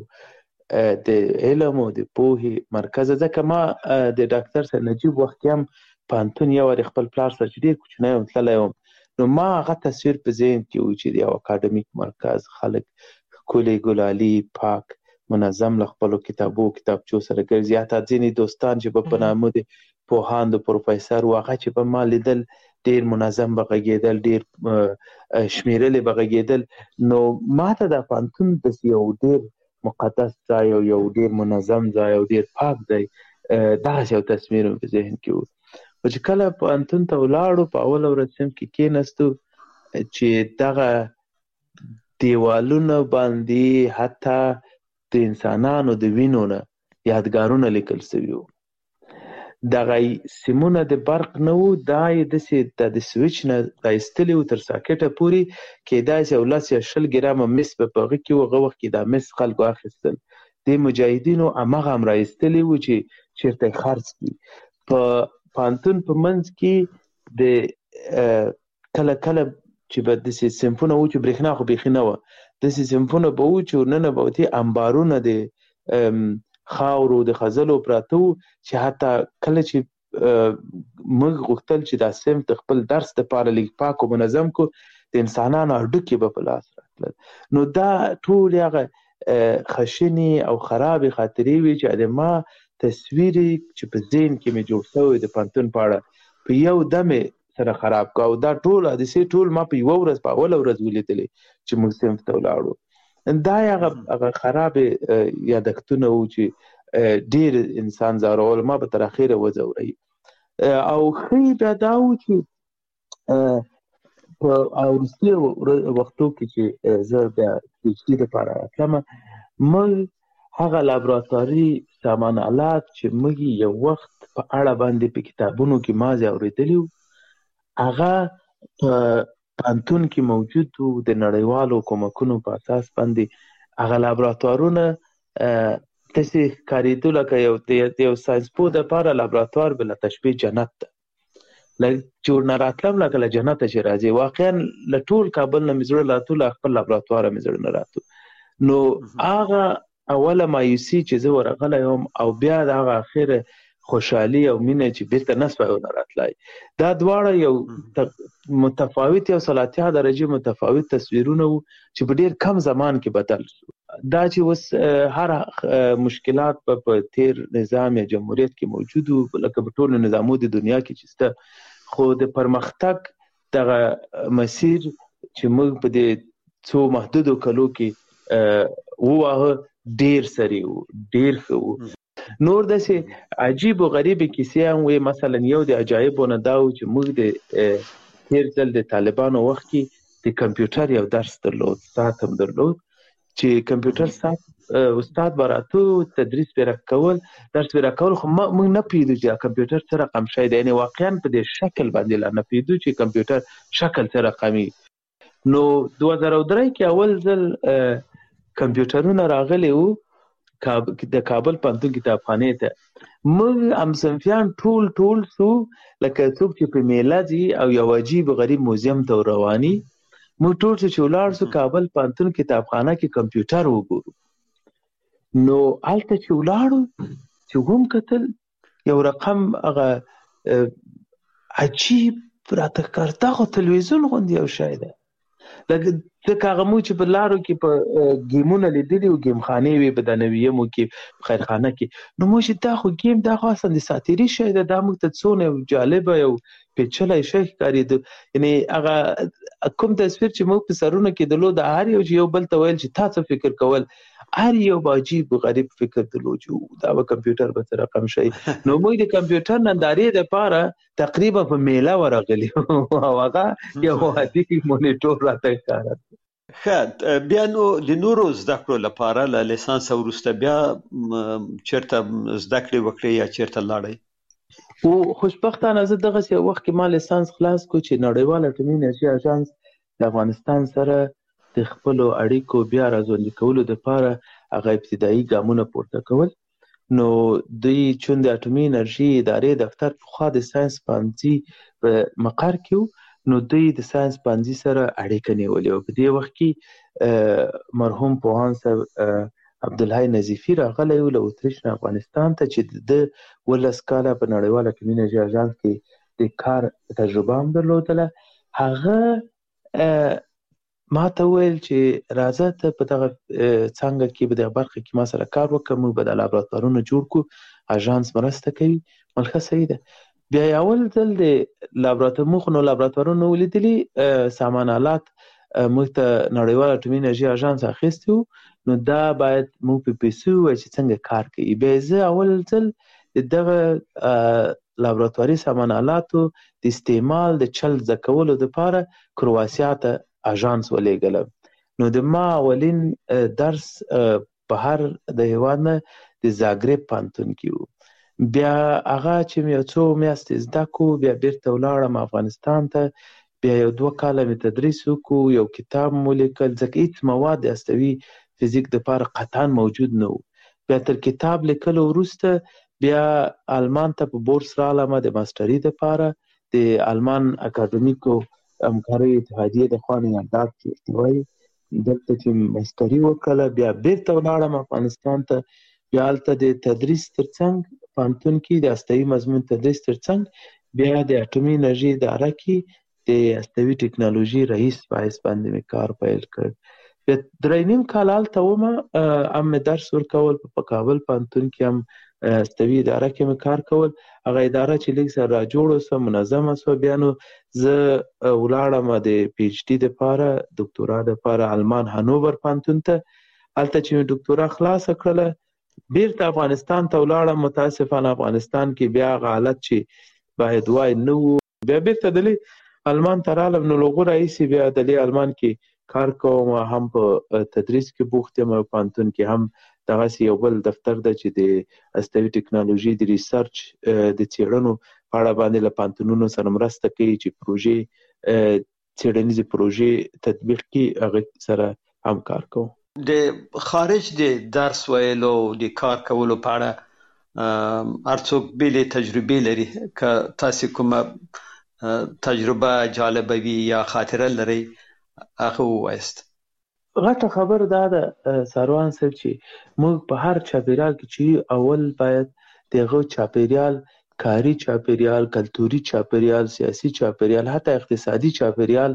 د علم او د پوهې مرکز. ځکه ما د ډاکټر سید نجیب وخت کې هم پوهنتون یو وارې خپل پلار سره چې ډېر کوچنی وم تللی وم، نو ما هغه تصویر په ذهن کې و چې د یو اکاډمیک مرکز، خلک ښکلي ګلالي پاک منظم له خپلو کتابچو سره ګرځي. حتی ځینې دوستان چې به په نامه د پوهاند و پروفیسر و، هغه چې به ما لیدل ډېر منظم به غږېدل، ډېر شمېرلې به غږېدل. نو ما ته د پوهنتون داسې یو ډېر مقدس ځای او یو ډېر منظم ځای او ډېر پاک ځای، دغسې یو تصویر مې په ذهن کې و. خو چې کله پوهنتون ته ولاړو، په اوله ورځ صنف کې کېناستو، چې دغه دیوالونه باندې حتی د انسانانو د وینو نه یادګارونه لیکل سوي وو. دغه سیمونه د برق نه وو، دا یې داسې د سویچ نه رایستلي وو تر ساکټه پورې، کېدای شي 10 یا 20 ګرامه مس به په هغه کې وو. هغه وخت کې دا مس خلکو اخیستل، د مجاهدینو هماغه هم رایستلي وو چې چېرته یې خرڅ کړي. په پوهنتون په منځ کې د کله چې به داسې صنفونه وو چې برېښنا خو بیخي نه وه، داسې صنفونه به وو چې ورننه به وتې انبارونه د خاورو د خځلو پراته وو، چې حتی کله چې موږ غوښتل چې دا صنف د خپل درس دپاره لږ پاک او منظم کو، د انسانانو هډوکي به په لاس راتلل. نو دا ټولې هغه خشنې او خرابې خاطرې وي چې د ما تصویر چې په ذهن کې مې جوړ شوی د پوهنتون په اړه په یو دم سره خراب کړ. او دا ټول حادثې ټول ما په یوه ورځ، په اوله ورځ ولیدلې چې موږ صنف ته ولاړو. دا هغه خراب یادښتونه وو چې ډېر انسان ځورول، ما به تر اخره وځوروي. او ښه بیا دا وو چې په وروستي وختو کې چې زه بیا پی ایچ ډي لپاره راتلم، موږ هغه لابراتواري سامان آلات چې موږ یو وخت په اړه باندې په کتابونو کې مازې اورېدلي وو، هغه په پوهنتون کې موجود وو. د نړیوالو کومکونو په اساس باندې هغه لابراتوارونه داسې ښکارېدو لکه د یو ساینسپوه دپاره لابراتوار بله تشبیه جنت ده، چې ورنه راتلم لکه له جنته چې راځي. واقعا له ټول کابل نه مې زړه راتلو، له خپل لابراتواره مې زړه نه راتلو. نو هغه اوله مایوسي چې زه ورغلی وم، او بیا د هغه اخره خوشحالي او مینه چې بیرته نه سوی ونه راتلی، دا دواړه یو متفاوت، یو 30 درجې متفاوت تصویرونه وو چې په ډېر کم زمان کې بدل شو. دا چې اوس هر مشکلات په تیر نظام یا جمهوریت کې موجود وو، لکه په ټولو نظامو د دنیا کې چې شته، خو د پرمختګ دغه مسیر چې موږ په دې څو محدودو کلو کې وواهه ډېر سری وو، ډېر ښه وو. نور داسې عجیب و غریب کیسې هم وي. مثلا یو د عجایبو نه دا و چې موږ د تیر ځل د طالبانو وخت کې د کمپیوټر یو درس درلود، ساعت هم درلود، چې کمپیوټر ساعت استاد به راته تدریس به راکول، درس به راکول، خو موږ نه پوهېدو چې کمپیوټر څه رقم شی دی، یعنې واقعا په دې شکل باندې لا نه پوهېدو چې کمپیوټر شکل څه رقمي. نو 2003 کې اول ځل کمپیوټرونه راغلي وو د کابل پوهنتون کتابخانې ته. موږ همصنفیان ټول سو لکه څوک چې په میله ځي او یو عجیب غریب موزیم ته رواني. موږ ټول چې ولاړ سو کابل پوهنتون کتابخانه کې کمپیوټر وګورو. نو هلته چې ولاړو چې هم کتل یو رقم هغه عجیب راته ښکار دغه تلویزیون غوندې یو شی دی لکه هغه مو چې په لارو کې په ګیمونه لیدلي و ګیم خانې وي په دنویمو کې په خیرخانه کې نو موږ چې دا خو ګیم دا خو اصلا د ساتیري شی دی دا موږ ته څونه یو جالبه یو پیچلی شی ښکارېده یعنې هغه کوم تصویر چې موږ په سرونو کې درلود هر یو چې یو بل ته ویل چې تا څه فکر کول هر یو به عجیب غریب فکر درلود چې دا به کمپیوټر به څه رقم شي نو موږ د کمپیوټر نندارې دپاره تقریبا په میله ورغلي او هغه یو عادي مونیټور راته ښکاره ښه بیا نو د نورو زده کړو لپاره له لیسانس وروسته بیا چېرته زده کړې وکړې یا چېرته لاړئ او خوشبختانه زه دغسې یو وخت کې ما لیسانس خلاص کړو چې نړیوال اټومي انرژي اژانس د افغانستان سره د خپلو اړیکو بیا راژوندي کولو دپاره هغه ابتدایي ګامونه پورته کول نو دوی چون د اټومي انرژي ادارې دفتر پخوا د ساینس پوهنځي په مقر کې و نو دوی د ساینس پوهنځي سره اړیکه نیولې وه په دې وخت کې مرحوم پوهاند صاحب عبدالحی نظیفي راغلی و له اتریش نه افغانستان ته چې د 11 کاله په نړیوال اټومي انرژي اژانس کې د کار تجربه هم درلودله هغه ما ته وویل چې راځه ته په دغه څانګه کې په دغه برخه کې ما سره کار وکړه موږ به د لابراتوارونه جوړ کړو اژانس مرسته کوي ښه صحیح ده بیا یې اول ځل د موږ نو لابراتوارونه ولیدلي سامان آلات موږ ته نړیوال اټومي انرژي اژانس اخیستی و نو دا باید موږ په پیسو ووایو چې څنګه کار کوي بیا زه اول ځل د دغه لابراتواري سامان آلاتو د استعمال د چل زده کولو دپاره کرواسیا ته اژانس ولېږلم نو د ما اولین درس بهر د هېواد نه د زاګرب پوهنتون کې و بیا هغه چې مې یو څو میاشتې زده کړو بیا بیرته ولاړم افغانستان ته بیا یو 2 کاله مې تدریس وکړو یو کتاب مو ولیکل ځکه هېڅ مواد د هستوي فزیک دپاره قطعا موجود نه و بیا تر کتاب لیکلو وروسته بیا آلمان ته په بورس رالمه د ماسټري دپاره د آلمان اکاډمیکو همکارۍ اتحادیې د خوا نه یاداد چې وایي دلته چې ماسټري وکړله بیا بیرته ولاړم افغانستان ته بیا هلته د تدریس ترڅنګ پوهنتون کې د هستوي مضمون تدریس ترڅنګ بیا د اټومي انرژي اداره کې د هستوي ټکنالوژي رئیس په حیث باندې مې کار پیل کړ بیا 3.5 کال هلته ومه هم مې درس ورکول په کابل پوهنتون کې هم هستوي اداره کې مې کار کول هغه اداره چې لږ سره راجوړه سوه منظمه سوه بیا نو زه ولاړم د پی ایچ ډي دپاره دکتورا دپاره آلمان هانوور پوهنتون ته هلته چې مې دکتورا خلاصه کړله بیرته افغانستان ته ولاړم متاسفانه افغانستان کې بیا هغه حالت چې باید وای نه و بیا بیرته دلې آلمان ته رالم نو له هغو راهیسې بیا دلې آلمان کې کار کوم هم په تدریس کې بوخت یم او پوهنتون کې هم دغسې یو بل دفتر ده چې د هستوي ټکنالوژي د ریسرچ د څېړنو په اړه باندې له پوهنتونونو سره مرسته کوي چې پروژې څېړنیزې پروژې تطبیق کړي هغه سره هم کار کوم د خارج د درس ویلو د کار کولو په اړه هر څوک بېلې تجربې لري که تاسې کومه تجربه جالبه وي یا خاطره لرئ هغه ووایست غټه خبر دا ده سروان صاحب چې موږ په هر چاپیریال کې چې اول باید دغه چاپیریال کاری چاپیریال کلتوري چاپیریال سیاسي چاپیریال حتی اقتصادي چاپیریال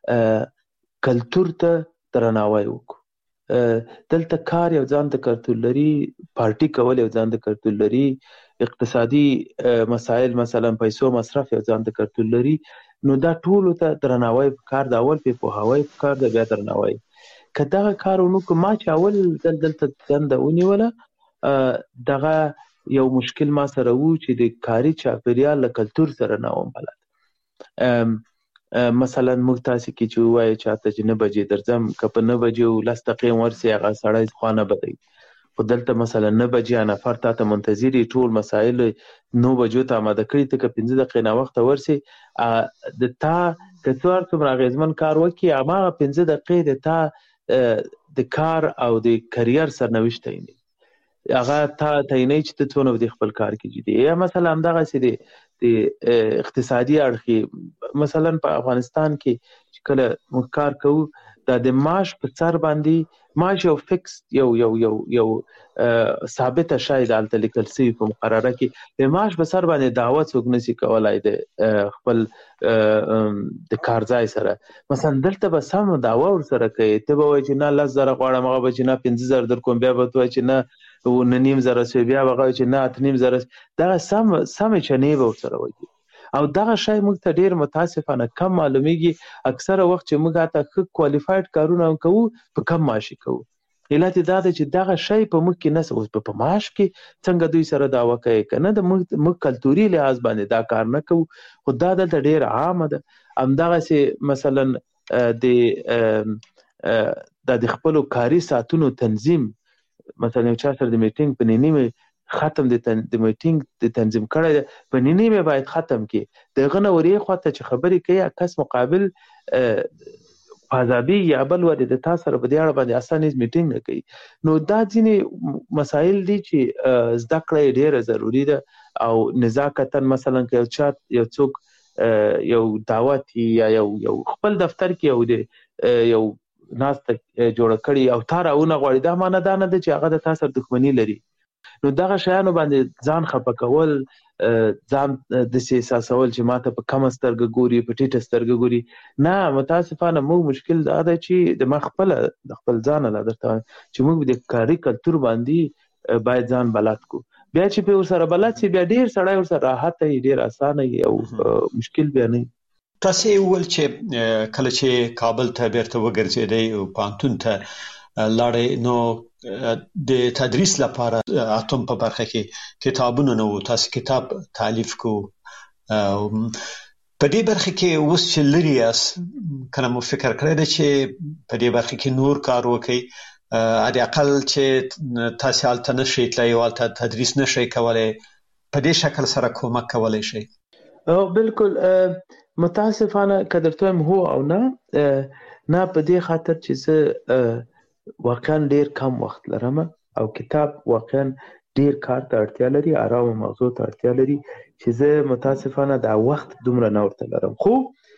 کلتور ته درناوی وکړو دلته کار یو ځان ته کلتور لري پارټي کول یو ځان ته کلتور لري اقتصادي مسائل مثلا پیسو مصرف یو ځان ته کلتور لري نو دا ټولو ته درناوی پکار د اول په پوهاوی پکار د بیا درناوی که دغه کار ونکړو ما چې اول دلته دنده ونیوله دغه یو مشکل ما سره و چې د کاري چاپیریال له کلتور سره نه وم بلد مثلا موږ تاسې کې چې ووایو چاته چې 9 بجې درځم که په 9 بجې 10 دقیقې ورسې هغه سړی خوا نه بدوي خو دلته مثلا 9 بجې نفر تا ته منتظر ټول مسایل 9 بجو ته آماده کړي ته که 5 دقیقې ناوخته ورسې د تا که څو هر څومره اغېزمن کار وکړي هماغه 5 دقیقې د تا د کار او د کریر سرنوشت تعینوي هغه تا تعینوي چې ته څونه د خپل کار کې جدي یا مثلا همدغسې د اقتصادي اړخې مثلا په افغانستان کې چې کله موږ کار کوو دا د معاش په سر باندې معاش یو فکس یو ثابته شای دالته لیکل سوي په مقرره کې د معاش په سر باندې دعوه څوک نشي کولای د خپل د کارځای سره. مثلا دلته به سم دعوه ور سره کوي، ته به وایي چې نه 10,000 غواړم، هغه به چې نه 15,000 در کوم، بیا به ته وایي چې نه 9,500 بیا به هغه چې نه 8,500. دغه سمې چنې به ور سره وایي او دغه شی موږ ته ډیر متاسفانه کم معلومیږي. اکثره وخت چې موږ ته ښه کوالیفاید کارونه کوو په کم معاشي کوو. علت دا ده چې دغه شی په موږ کې نه اوس په معاش کې څنګه دوی سره دعوه کوي کنه د موږ کلتوري لحاظ باندې دا کار نه کوو، خو دا دلته ډیر عامه ده. همدغسې مثلا د خپلو کاري ساعتونو تنظیم، مثلا یو چا سره د میټینګ په نیمه ختم د میټینګ د تنظیم کړی ده، په نیمه باید ختم کی. دغه نه ورې خواته چې خبرې کوي کس مقابل فاضابي یا بل ور د تاسو سره په دې اړه باندې اسانه میټینګ نه کوي. نو دا ځینې مسایل دي چې زده کړه ډیره ضروری ده او نزاکتن مثلا که یو څوک یو دعوت یا یو خپل دفتر کې یو ناست جوړ کړي او تاراونه غواړي، دا معنی دا نه ده چې هغه د تاسو سره دښمنی لري. نو دغه شیانو باندې ځان خپه کول، ځان د احساسول چې ماته په کم سترګه ګوري، په ټیټه سترګه ګوري، نه متاسفانه موږ مشکل دا ده چې د ما خپل ځان لا درته چې موږ د کاري کلتور باندې باید ځان بلد کو. بیا چې په ورسره بلد شي بیا ډیر سړی ورسره راحت وي، ډیر اسانه وي او مشکل بیا نه. تاسو ول چې کله چې کابل ته بیرته وګرځیدئ او پانتون ته لاړې، نو د تدریس لپاره اتم په برخه کې کتابونه نو تاسو کتاب تالیف کو. په دې برخه کې اوس چې لري اس کنه مو فکر کړی دی چې په دې برخه کې نور کار وکړي، علي اقل چې تاسو حالت نشئ تلای او تدریس نشئ کولای، په دې شکل سره کومک کولای شي؟ بالکل متاسفانه قدرتوم هو او نه په دې خاطر چې زه واقعا ډیر کم وخت لرم او کتاب واقعا ډیر کار ته اړتیا لري، آرام موضوع ته اړتیا لري چې زه متاسفانه دا وخت دومره نه ورته لرم. خو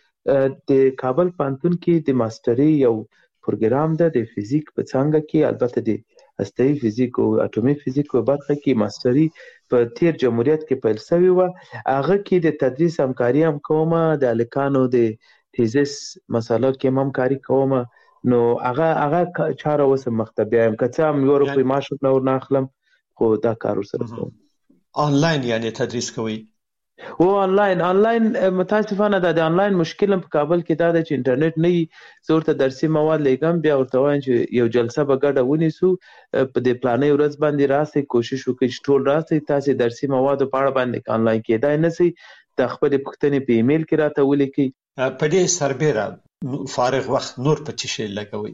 د کابل پانتون کې د ماستري یو پروګرام ده د فزیک په څانګه کې، البته د هسته‌ایي فزیک او اټومي فزیک په برخه کې ماستري په تیر جمهوریت کې پیل شوی و. هغه کې د تدریس همکاري هم کوم، د الکانو د تیزس مسالو کې هم همکاري کوم. نو هغه چاره وسه مختبه هم کته هم یو روپی معاش نور نه اخلم، خو دا کار سره کوم. آنلاین یعنی تدریس کوي؟ او آنلاین متاسفانه د آنلاین مشکل په کابل کې دا د انټرنیټ نه زورته درسي مواد لګم، بیا ورته وایم چې یو جلسه به ګډه ونیسو په دې پلانې ورځ باندې راسي، کوشش وکړئ چې ټول راسي تاسو درسي مواد په اړه باندې آنلاین کېدای نه سي، د خپل پوښتنې په ایمیل کې راته ولیکئ. په دې سربېره فارغ وخت نور په چی شي لګوي؟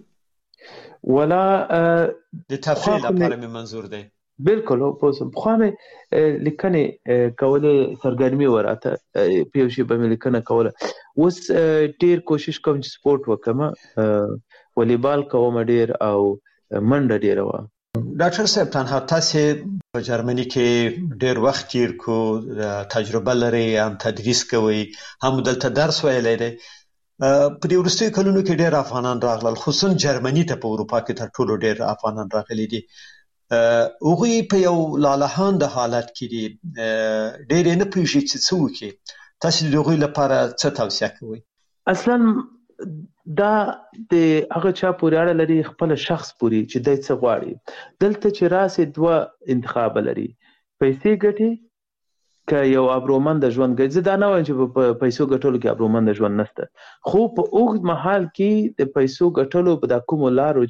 ولا د تفریح لپاره مې منظور دی. بالکل پوسم خو مې لیکنه کوله سرګرمي وراته په یو شی باندې لیکنه کوله. اوس ډیر کوشش کوم چې سپورت وکم، والیبال کوم ډیر او منډه ډیر و. ډاکټر صاحب تنها تاسو په جرمني کې ډیر وخت تیر کو، تجربه لري، هم تدریس کوي، هم دلته درس ویلی دی. په دې وروستیو کلونو کې ډېر افغانان راغلل، خصوصا جرمني ته په اروپا کې تر ټولو ډېر افغانان راغلي دي. هغوی په یو لالهانده حالت کې دي، ډېر نه پوهېږي چې څه وکړي. تاسو د هغوی لپاره څه توصیه کوئ؟ اصلا دا د هغه چا پورې اړه لري، خپل شخص پورې چې دی څه غواړي. دلته چې راسي دوه انتخاب لري، پیسې ګټي که یو ابرومند ژوند ګټي. زه دا نه وایم چې په پیسو ګټلو کې ابرومند ژوند نشته، خو په اوږد مهال کې د پیسو ګټلو په د کومو لارو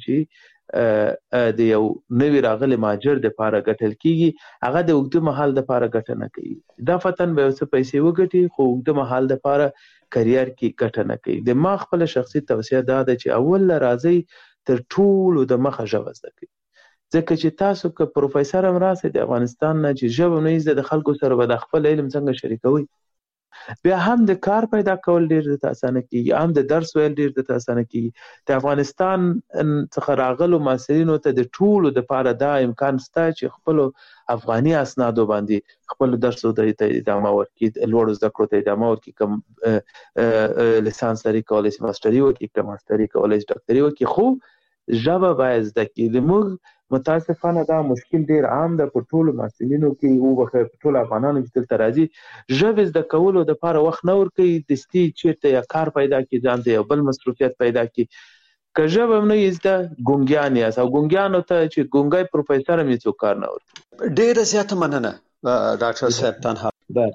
چې د یو نوي راغلي مهاجر د پاره ګټل کیږي، هغه د اوږد مهال د پاره ګټه نه کوي. دا فتن به څه پیسې وګټي خو اوږد مهال د پاره کرییر کې ګټه نه کوي. د ما خپل شخصي توصیه دا ده چې اول راځي تر ټولو د مخه ژبه زده کړئ، ځکه چې تاسو که پروفیسور هم راسئ د افغانستان نه چې ژبه نه زده، د خلکو سره به د خپل علم څنګه شریکوي، بیا هم د کار پیدا کول ډیر د اسانه کیږي، هم د درس ویل ډیر د اسانه کیږي. د افغانستان څخه راغلو ماسرینو ته د ټولو د پاره دا امکان شته چې خپل افغاني اسنادو باندې خپل درسو ته ادامه ورکړي، لوړ زده کړو ته ادامه ورکړي، کوم لیسانس لري کولای شي ماستري وکړي، کوم ماستري کولای شي ډاکټري وکړي. خو ژبه باید زده کړي. موږ متاسفانه دا مشکل ډیر عام ده په ټولو محصلینو کې او په ټولو افغانانو چې دلته راځي، ژبې زده کولو دپاره وخت نه ورکوي، دستي چېرته یا کار پیدا کړي، ځان ته یو بل مصروفیت پیدا کړي. که ژبه هم نه یې زده ګونګیان یاست او ګونګیانو ته چې ګونګی پروفیسر هم هېڅوک کار نه ورکوي. ډېره زیاته مننه ډاکټر صاحب. تنها